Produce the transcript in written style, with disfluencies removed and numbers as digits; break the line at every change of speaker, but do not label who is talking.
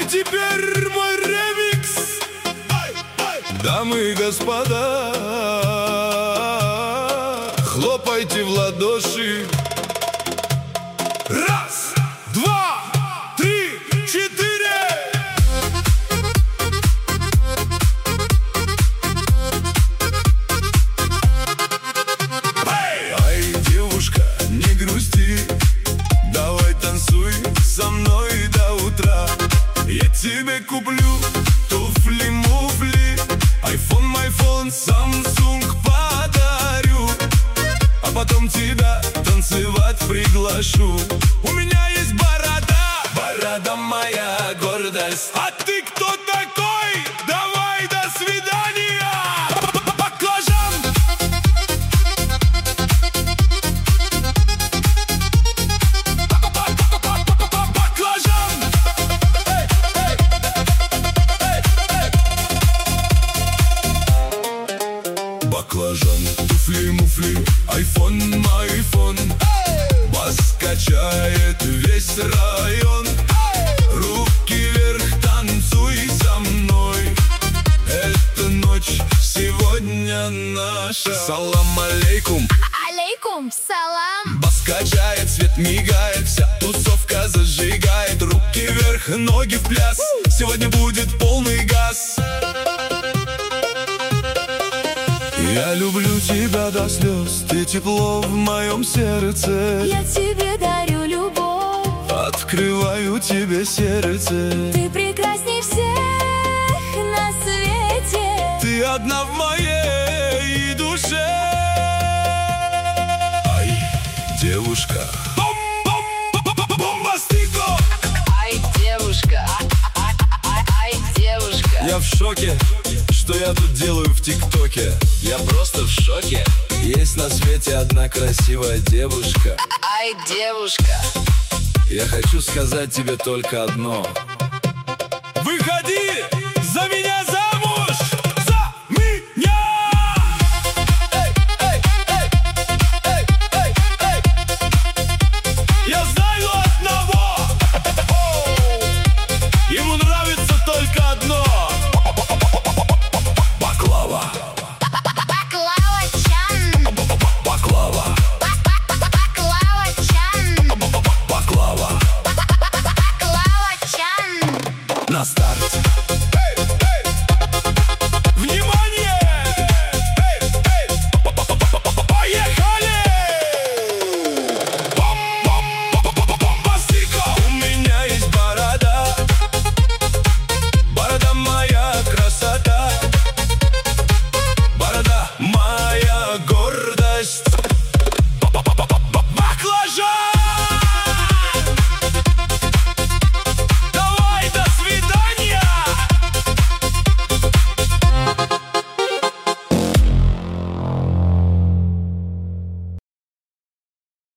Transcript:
теперь мой ремикс. Дамы и господа, хлопайте в ладоши. Раз, два, три, четыре. Ай, девушка, не грусти, давай танцуй со мной до утра. Я тебе куплю туфли-муфли, айфон, Samsung подарю, а потом тебя танцевать приглашу. У меня есть борода, борода моя гордость. А ты кто такой? Давай, до свидания, баклажан. Баклажан. Баклажан, туфли-муфли, айфон, айфон. Бас качает весь район. Руки вверх, танцуй со мной. Эта ночь сегодня наша. Салам алейкум.
Алейкум салам.
Бас качает, свет мигает, вся тусовка зажигает. Руки вверх, ноги в пляс. Сегодня будет полный газ. Я люблю тебя до слез, ты тепло в моем сердце.
Я тебе дарю любовь,
открываю тебе сердце.
ты прекрасней всех на свете.
Ты одна в моей душе. Ай, девушка, бомбастико.
Ай, девушка, ай, девушка.
Я в шоке, что я тут делаю в ТикТоке. Я просто в шоке. Есть на свете одна красивая девушка.
Ай, девушка.
Я хочу сказать тебе только одно: выходи за меня замуж! За меня! Эй, эй, эй, эй, эй, эй. Я знаю одного. Ему нравится только одно: баклава.
Баклава-чан,
Баклава.
баклава-чан,
Баклава.
баклава-чан.
На старт. Внимание! Поехали! Бомбастико! У меня есть борода, борода моя красота, борода моя гордость. Баклажан!